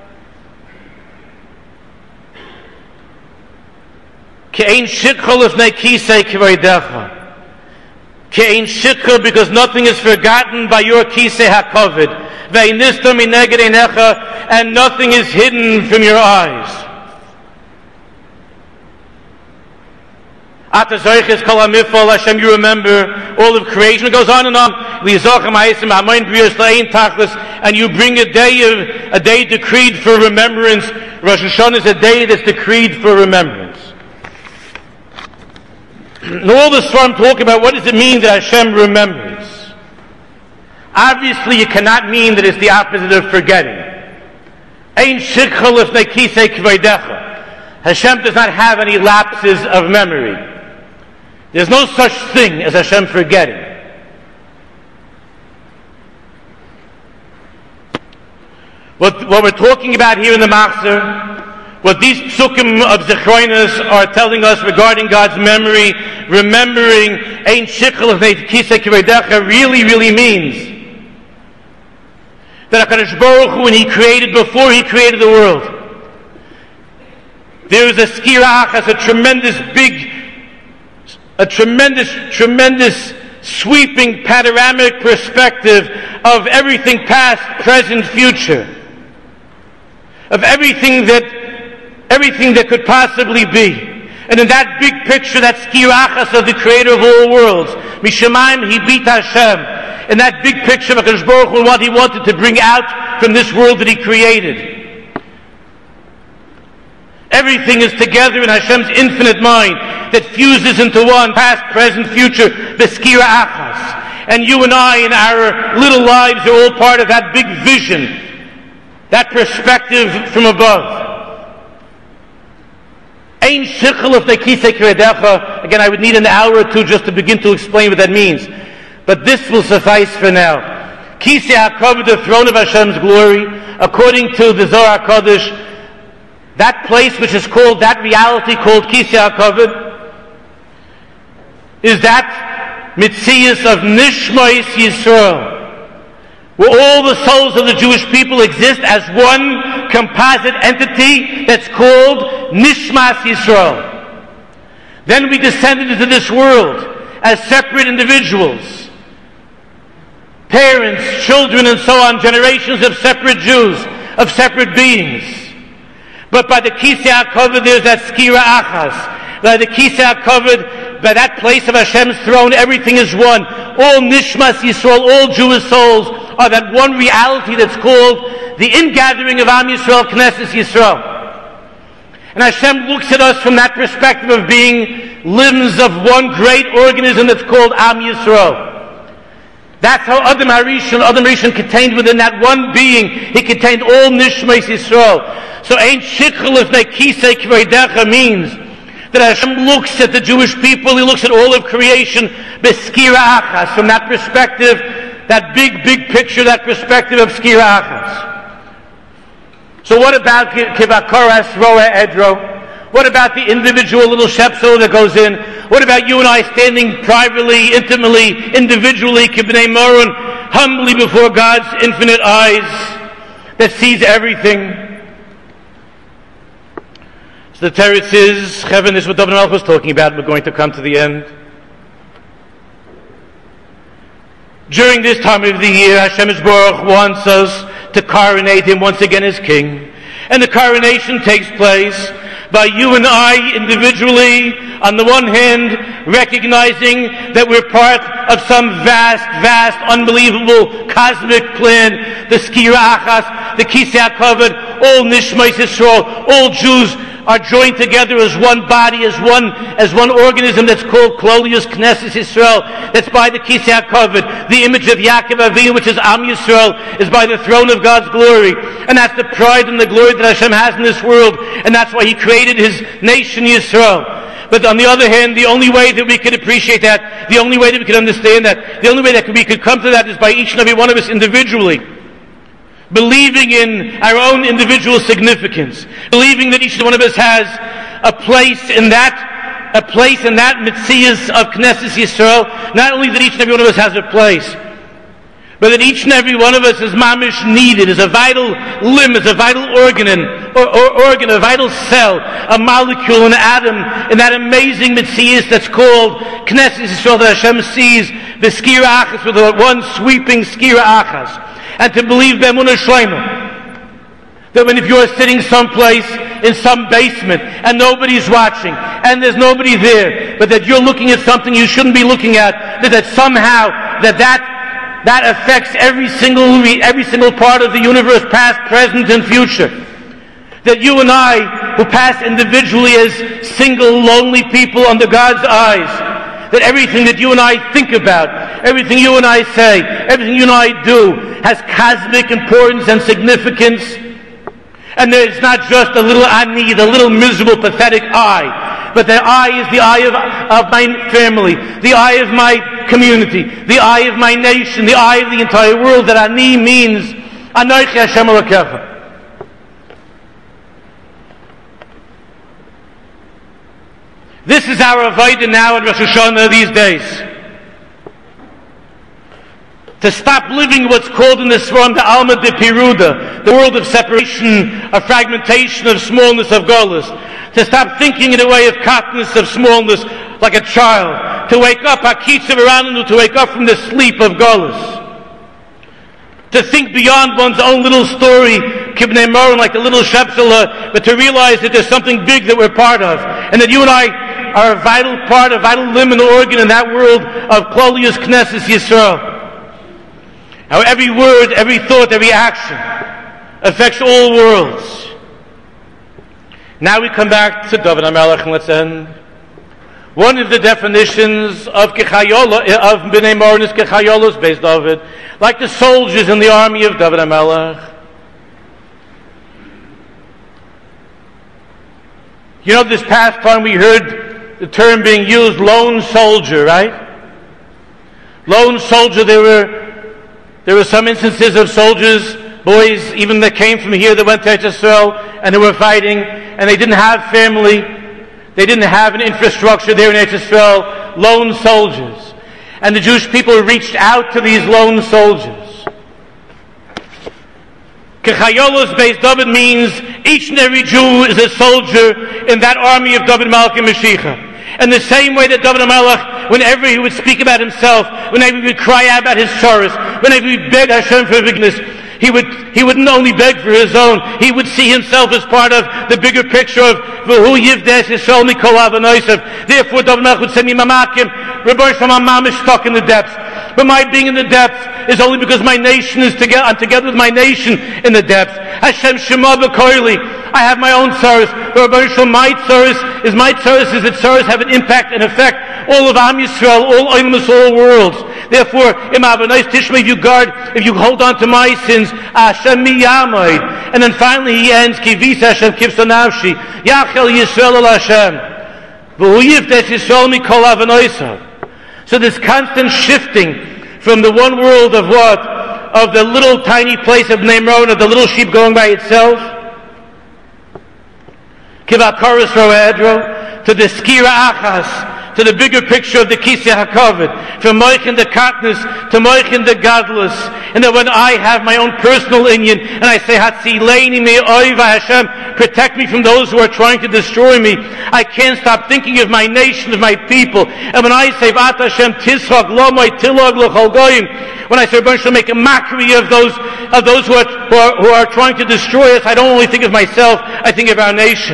Ke'ein shikha lefnei kisei k'veidecha. Ke'ein shikha, because nothing is forgotten by your kisei hakoved. Ve'inista mineged einecha, and nothing is hidden from your eyes. Ata zoiches kol hamifal, Hashem, you remember all of creation. It goes on and on. Li'yizochem ha'esim ha'moin briyos la'ein tachlis, and you bring a day decreed for remembrance. Rosh Hashanah is a day that's decreed for remembrance. And all this I'm talking about, what does it mean that Hashem remembers? Obviously, you cannot mean that it's the opposite of forgetting. Ein shikha lefnei kisei k'veidecha. Hashem does not have any lapses of memory. There's no such thing as Hashem forgetting. What we're talking about here in the Machzor, what these psukim of Zechroinus are telling us regarding God's memory, remembering Ein Shikha Lefnei Kisei K'veidecha, really means that HaKadosh Baruch Hu, when He created, before He created the world, there is a skira achas, a tremendous sweeping panoramic perspective of everything past, present, future, of everything that could possibly be. And in that big picture, that skira achas of the creator of all worlds, Mishamayim Hibit Hashem, in that big picture of HaKadosh Baruch Hu, what He wanted to bring out from this world that He created. Everything is together in Hashem's infinite mind that fuses into one, past, present, future, Beskira Achas. And you and I in our little lives are all part of that big vision, that perspective from above. Ein Shikha Lefnei Kisei K'veidecha. Again, I would need an hour or two just to begin to explain what that means. But this will suffice for now. Kisei HaKavod, the throne of Hashem's glory, according to the Zohar HaKadosh, that place which is called, that reality called Kisei HaKavod, is that Mitzias of Nishmais Yisrael, where all the souls of the Jewish people exist as one composite entity that's called Nishmas Yisrael. Then we descended into this world as separate individuals, parents, children, and so on, generations of separate Jews, of separate beings. But by the Kisei HaKavod, there's that skira achas. By the Kisei HaKavod, by that place of Hashem's throne, everything is one. All Nishmas Yisrael, all Jewish souls, are that one reality that's called the ingathering of Am Yisrael, Knesset Yisrael. And Hashem looks at us from that perspective of being limbs of one great organism that's called Am Yisrael. That's how Adam Harishon contained within that one being. He contained all Nishmas Yisrael. So Ein Shikha Lefnei Kisei K'veidecha means that Hashem looks at the Jewish people, He looks at all of creation, Beskira Achas, from that perspective, that big picture, that perspective of Skira Achas. So what about Kivakoras Roa Edro? What about the individual little shepso that goes in? What about you and I standing privately, intimately, individually, Kibnei Moron, humbly before God's infinite eyes that sees everything? So the teretz is, Heaven is what David Melech was talking about. We're going to come to the end. During this time of the year, Hashem Yisborach wants us to coronate Him once again as King. And the coronation takes place by you and I individually, on the one hand, recognizing that we're part of some vast, unbelievable cosmic plan, the Skira Achas, the Kisei HaKavod, all Nishmais Yisrael, all Jews are joined together as one body, as one organism that's called Klolius Knesset Yisrael, that's by the Kisei HaKavod. The image of Yaakov Avinu, which is Am Yisrael, is by the throne of God's glory. And that's the pride and the glory that Hashem has in this world, and that's why He created His nation Yisrael. But on the other hand, the only way that we could appreciate that, the only way that we could understand that, the only way that we could come to that is by each and every one of us individually. Believing in our own individual significance. Believing that each one of us has a place in that Metzias of Knesset Yisrael. Not only that each and every one of us has a place, but that each and every one of us is mamish needed, is a vital limb, is a vital organ, a vital cell, a molecule, an atom, in that amazing Metzias that's called Knesset Yisrael, that Hashem sees the Skira Achas, with one sweeping Skira Achas. And to believe B'emunah Shleima, that when if you're sitting someplace in some basement and nobody's watching and there's nobody there, but that you're looking at something you shouldn't be looking at, that somehow that affects every single part of the universe, past, present, and future. That you and I, who pass individually as single, lonely people under God's eyes, that everything that you and I think about, everything you and I say, everything you and I do has cosmic importance and significance. And there's not just a little ani, the little miserable, pathetic I, but the I is the I of my family, the I of my community, the I of my nation, the I of the entire world. That ani means Anochi Hashem Elokecha. This is our avodah now in Rosh Hashanah these days. To stop living what's called in the Sforim the Alma de Piruda, the world of separation, of fragmentation, of smallness, of golus. To stop thinking in a way of katnus, of smallness, like a child. To wake up, hakitzav arananu, to wake up from the sleep of golus. To think beyond one's own little story, kibnei moron, like the little shepsela, but to realize that there's something big that we're part of, and that you and I are a vital part, a vital limb and organ in that world of Klolius Knesset Yisrael. How every word, every thought, every action affects all worlds. Now we come back to David HaMelech, and let's end. One of the definitions of Bnei Moron is Kechayolos based David, like the soldiers in the army of David HaMelech. You know, this past time we heard the term being used, lone soldier, right? Lone soldier, there were some instances of soldiers, boys even that came from here that went to Israel and who were fighting, and they didn't have family, they didn't have an infrastructure there in Israel, lone soldiers. And the Jewish people reached out to these lone soldiers. Kechayolos based David means each and every Jew is a soldier in that army of David Malka Mashiach. And the same way that David HaMelech, whenever he would speak about himself, whenever he would cry out about his sorrows, whenever he would beg Hashem for forgiveness, he wouldn't only beg for his own, he would see himself as part of the bigger picture of V'hu Yivdes Yisrael Mikol Avanosav. Therefore, David HaMelech would say, Mamakim, Rebbe Shalom, Mam is stuck in the depths. But my being in the depths is only because my nation is together. I'm together with my nation in the depths. Hashem Shema B'Koili. I have my own tzaros. But my tzaros is that tzaros have an impact and effect all of Am Yisrael, all Oilmus, all worlds. Therefore, if you hold on to my sins, Hashem miyamay. And then finally he ends, Kivisa Hashem kivsa nafshi. Yachel Yisrael al Hashem. V'hu yivdes Yisrael mikol avanosav. So this constant shifting from the one world of what? Of the little tiny place of Bnei Moron, of the little sheep going by itself, Kivakoros Roedro, to the Skira Achas, to the bigger picture of the Kisei HaKavod, from Moichin the Katnus to Moichin the Gadlus, and that when I have my own personal inyan, and I say, Hatzileini me oiva Hashem, protect me from those who are trying to destroy me, I can't stop thinking of my nation, of my people. And when I say, Vat Hashem tishok lomoi tilog l'chol goyim, when I say, Hashem, make a mockery of those who are trying to destroy us, I don't only think of myself, I think of our nation.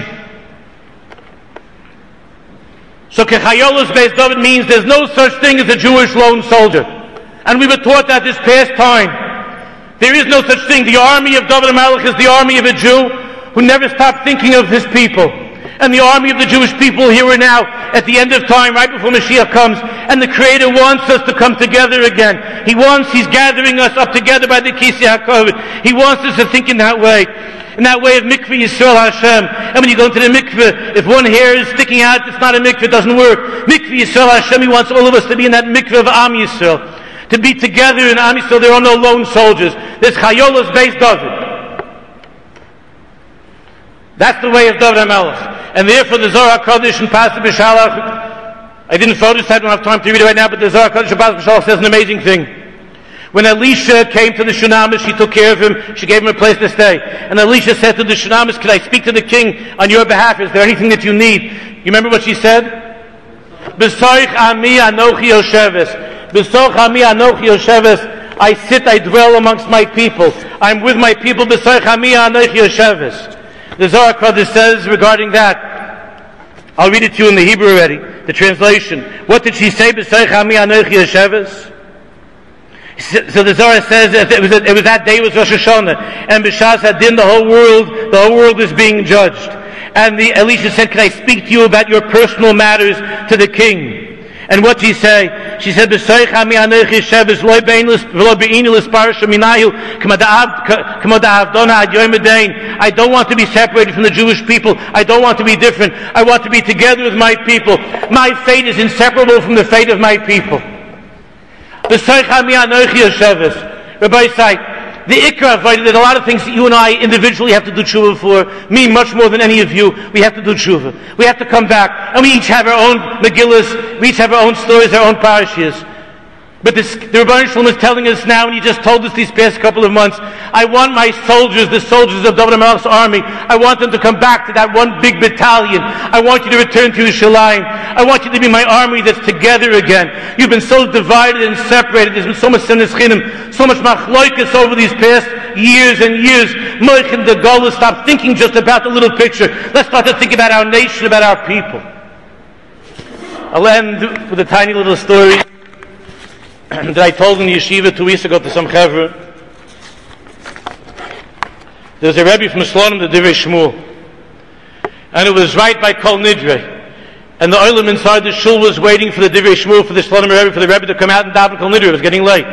So Kechayolos based David means there's no such thing as a Jewish lone soldier. And we were taught that this past time. There is no such thing. The army of David HaMelech is the army of a Jew who never stopped thinking of his people, and the army of the Jewish people here and now at the end of time, right before Mashiach comes, and the Creator wants us to come together again. He's gathering us up together by the Kisei HaKavod. He wants us to think in that way of Mikveh Yisrael Hashem. And when you go into the mikveh, if one hair is sticking out, it's not a mikveh, it doesn't work. Mikveh Yisrael Hashem, He wants all of us to be in that mikveh of Am Yisrael. To be together in Am Yisrael. There are no lone soldiers. There's Chayolos Beis David. That's the way of David HaMelech. And therefore the Zohar HaKadosh in Pasuk B'Shalach, I didn't photostat, I don't have time to read it right now, but the Zohar HaKadosh in Pasuk B'Shalach says an amazing thing. When Elisha came to the Shunamis, she took care of him, she gave him a place to stay. And Elisha said to the Shunamis, "Can I speak to the king on your behalf? Is there anything that you need?" You remember what she said? B'soich ami anochi yosheves. B'soich ami anochi yosheves. I sit, I dwell amongst my people. I'm with my people. B'soich ami anochi yosheves. The Zohar HaKadosh says regarding that, I'll read it to you in the Hebrew already, the translation. What did she say? B'soich ami anochi yosheves. So the Zohar says it was that day, it was Rosh Hashanah, and B'shas Hadin, the whole world is being judged. And Elisha said, "Can I speak to you about your personal matters to the king?" And what did she say? She said, "B'soich ami anochi yosheves lo beinus v'lo beini l'sparasha minayu k'mo da'avdona ad yom hadain." I don't want to be separated from the Jewish people. I don't want to be different. I want to be together with my people. My fate is inseparable from the fate of my people. B'soich ami anochi yosheves. Rabbi say, the Ikra avoided that a lot of things that you and I individually have to do tshuva for, me much more than any of you, we have to do tshuva. We have to come back, and we each have our own Megillas, we each have our own stories, our own parashiyas. But the Rebbeinu Shalom is telling us now, and he just told us these past couple of months, I want my soldiers, the soldiers of David HaMelech's army, I want them to come back to that one big battalion. I want you to return to Yerushalayim. I want you to be my army that's together again. You've been so divided and separated. There's been so much sinas chinam, so much machloikas over these past years and years. Moichin de Gola, stop thinking just about the little picture. Let's start to think about our nation, about our people. I'll end with a tiny little story that I told in the yeshiva 2 weeks ago to some chevra. There's a Rebbe from Slonim, the Divrei Shmuel, and it was right by Kol Nidre, and the oilam inside the shul was waiting for the Divrei Shmuel, for the Slonim Rebbe, for the Rebbe to come out and daven Kol Nidre. It was getting late,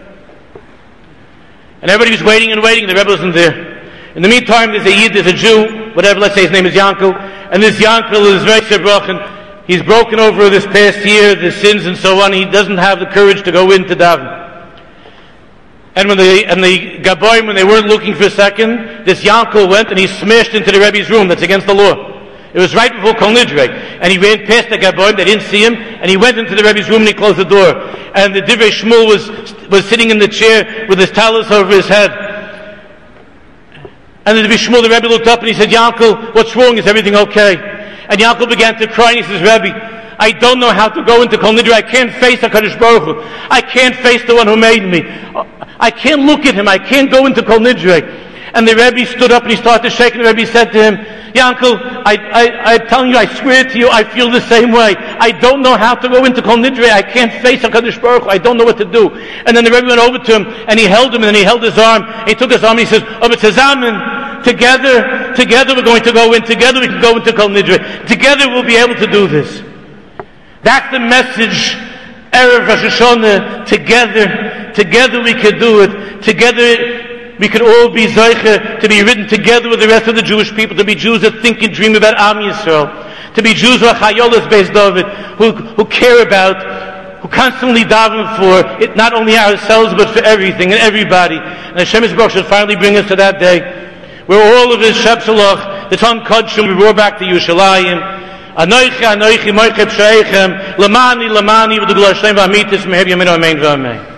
and everybody was waiting and waiting. The Rebbe wasn't there. In the meantime, there's a Yid, there's a Jew, whatever. Let's say his name is Yankel, and this Yankel is very sebrochen. He's broken over this past year, the sins and so on. He doesn't have the courage to go into daven. And when the Gaboim, when they weren't looking for a second, this Yankel went and he smashed into the Rebbe's room. That's against the law. It was right before Kol Nidre. And he ran past the Gaboim, they didn't see him, and he went into the Rebbe's room and he closed the door. And the Divrei Shmuel was sitting in the chair with his talus over his head. And the Divrei Shmuel, the Rebbe looked up and he said, Yankel, what's wrong? Is everything okay? And Yaakov began to cry and he says, Rebbe, I don't know how to go into Kol Nidre. I can't face HaKadosh Baruch Hu. I can't face the one who made me. I can't look at him. I can't go into Kol Nidre. And the Rebbe stood up and he started to shake, and the Rebbe said to him, Yankel, I'm telling you, I swear to you, I feel the same way. I don't know how to go into Kol Nidre. I can't face HaKadosh Baruch Hu. I don't know what to do. And then the Rebbe went over to him and he held him, and then he held his arm. And he took his arm and he says, Together we're going to go in. Together we can go into Kol Nidre. Together we'll be able to do this. That's the message. Erev Rosh Hashanah. Together we can do it. Together we could all be Zoche to be written together with the rest of the Jewish people, to be Jews that think and dream about Am Yisrael, to be Jews who are Chayolos Beis David, who care about, who constantly daven for it, not only ourselves but for everything and everybody. And Hashem Yisrael should finally bring us to that day where all of his Shepshalach, the Ton Kodshim, we brought back to Yerushalayim. Anoichi, moicheb sheichem, lamani, v'dugla Hashem v'amitis, meher yamin, amen, v'amen.